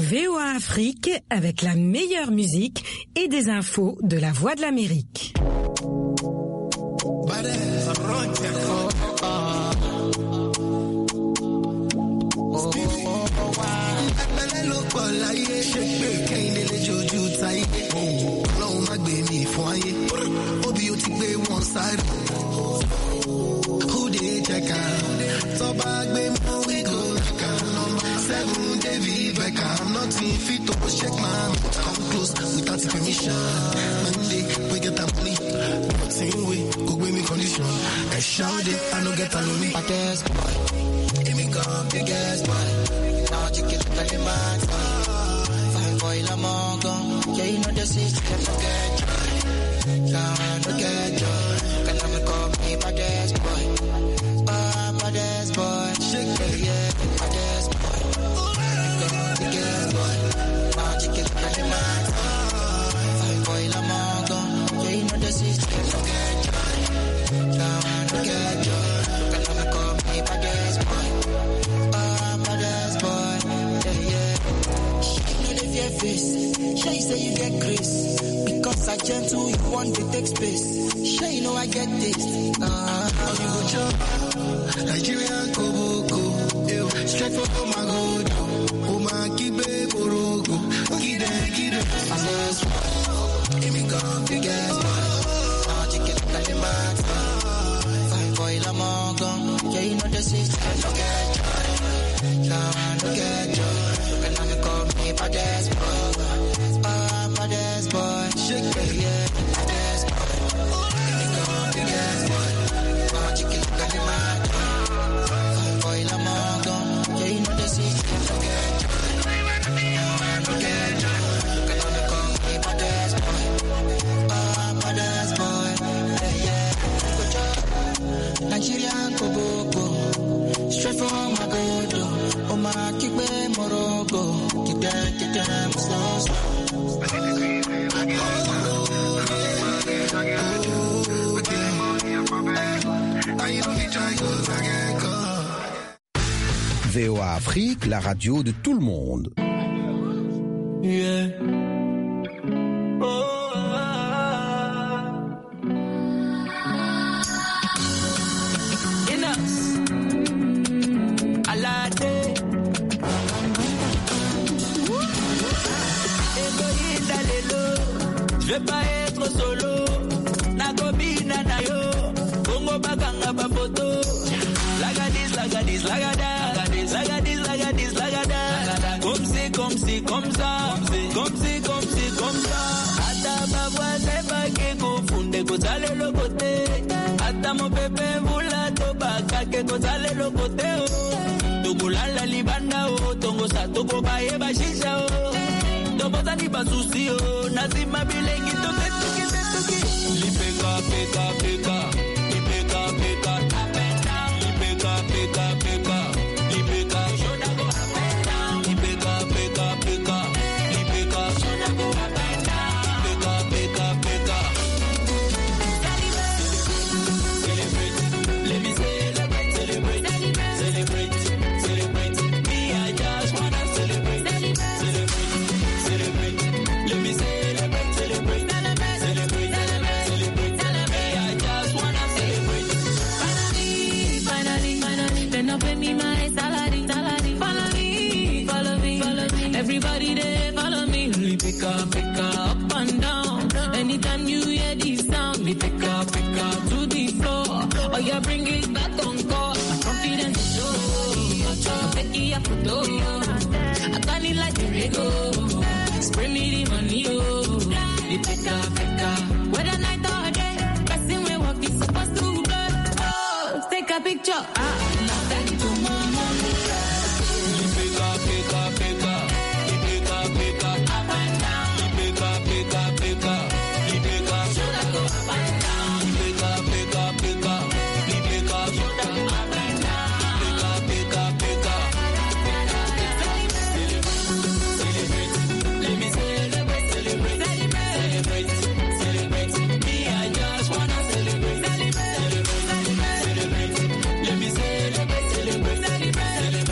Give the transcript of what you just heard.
VOA Afrique avec la meilleure musique et des infos de la Voix de l'Amérique. I'm not in fit to check my come close without permission. Monday, we get that money. Same way, go with me condition. I shout it, I don't get alone. My gas boy, give me come big ass boy. Now you get the belly man. Fine boy, I'm all gone. Yeah, you know the system, can't forget joy. Can't forget joy. Can I make up me my gas boy? My gas boy. Shake it, yeah, my gas boy. Yes, boy. Now you get the man. Fine boy, I'm all gone. Yeah, you know the system, can't forget joy. Can't forget joy. Can I make up me my gas boy? My gas boy. Yeah, yeah. Shake on your face. Sure you say you get grace. Because I gentle, you want to take space. Sure you know I get this. How you go chop? Nigerian Koboko. Straight for my good. Kibe borogo, kide. Give me come big ass boy. Now you get the man. Fine boy, I'm all gone. Yeah, you know the system, can't forget joy. Can't forget joy. Can I make up me my ass boy? My ass boy. Shake it, yeah, my ass boy. Give me come big ass boy. Now you get the man. Fine boy, I'm all gone. Yeah, you know the system, can't forget joy. Nigerian Koboko, straight from Magodo, Oma Kibe Morogo, Kidam Sauce. VOA Afrique, la radio de tout le monde. Yeah. Je vais pas être solo, Nagobina Nayo, Congo Baganga Bapoto, Lagadis, Lagadis, Lagada, Lagadis, Lagadis, Lagada, comme c'est, comme si, comme ça, comme si, comme si, comme ça. Ata Babwa Seba Keko Funde Kozale le côté, Ata mon pépé Vula Toba Kake Kozale le côté, Togulala Libanda, Tongo Satobo Baye Bashisha, Tobotani Basusi, Nazima Bilengi, Toke, Lipeka, Peka, Peka, Lipeka, Peka, Lipeka, Peka, Peka, Lipeka, Shodago, Lipeka, Peka, Peka, Lipeka, Shodago, Lipeka, Peka, Peka. Celebrate, let me celebrate, celebrate, celebrate, celebrate. Me, I just wanna celebrate, celebrate, celebrate. Let me celebrate, celebrate, celebrate, celebrate. Me, I just wanna celebrate. Finally, then up in me my salary. Follow me. Everybody there, follow me. We pick up and down. Anytime you hear this sound, we pick up to the floor. Oh, yeah, bring it back on call. My confidence is show. I'm taking your photo. I got it like a Rego. Spray me the money, oh. We pick up. Whether night or day, person we walk is supposed to blow. Oh, take a picture.